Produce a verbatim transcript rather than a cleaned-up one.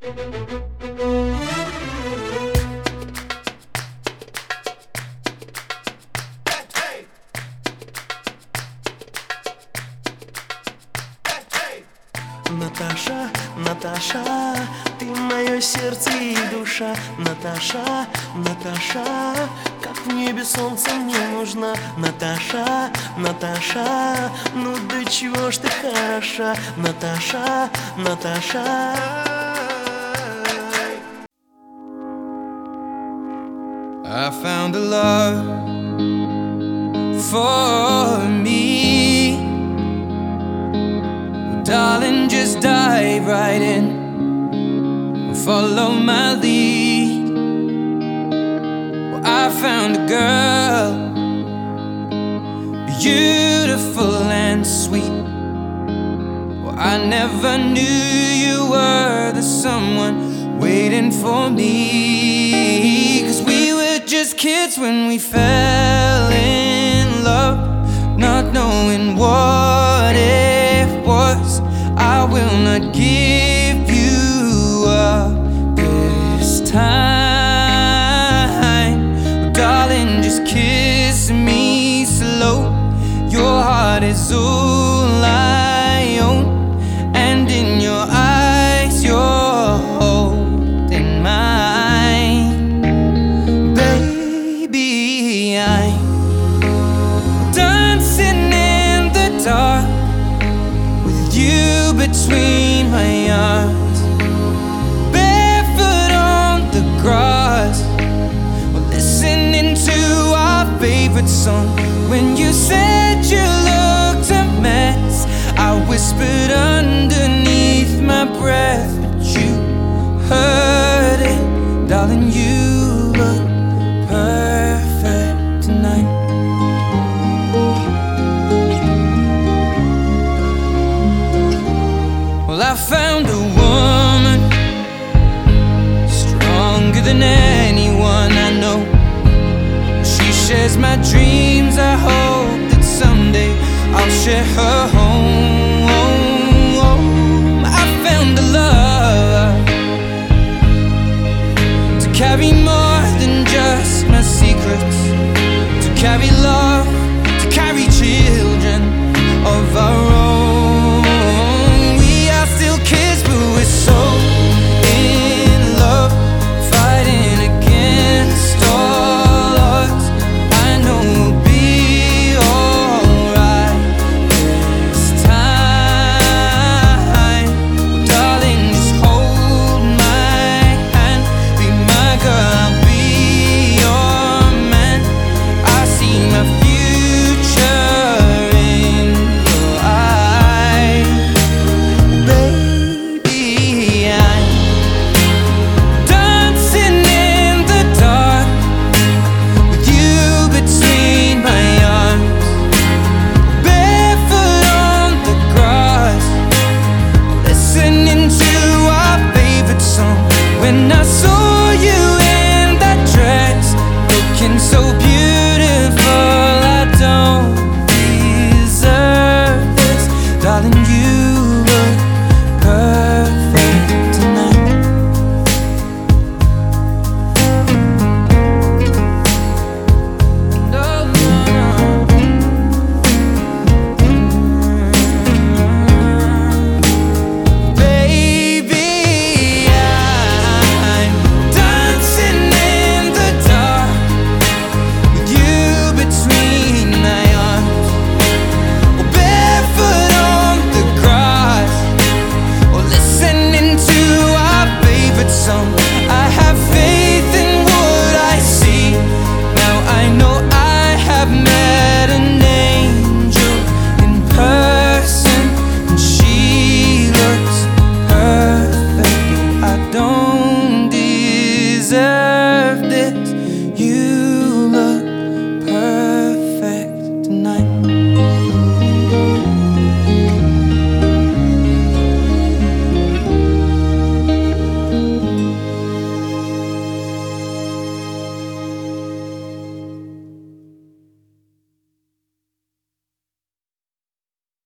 Наташа, Наташа, ты мое сердце и душа. Наташа, Наташа, как в небе солнце мне нужна. Наташа, Наташа, ну до чего ж ты хороша. Наташа, Наташа. I found a love for me. Well, darling, just dive right in, follow my lead. Well, I found a girl, beautiful and sweet. Well, I never knew you were the someone waiting for me. 'Cause we were just kids when we fell in love, not knowing what it was. I will not give you up this time. Oh, darling, just kiss me slow. Your heart is all I own, and in your eyes you're holding mine. Baby, I'm dancing in the dark with you between my arms, barefoot on the grass, listening to our favorite song. When you said you looked a mess, I whispered underneath my breath, but you heard it. Darling, you look perfect tonight. Well, I found a woman stronger than anyone I know. She shares my dreams. I hope that someday I'll share her home. I found a love to carry more than just my secrets, to carry love, to carry children of our own. We are still kids, but we're so in love, fighting against all odds. I know we'll be alright this time. Darling, just hold my hand, be my girl, I'll be your man. I see my future in your eyes. Baby, I'm dancing in the dark with you between my arms, barefoot on the grass, listening to our favorite song. When I saw you in that dress, looking so beautiful, I don't deserve this. Darling,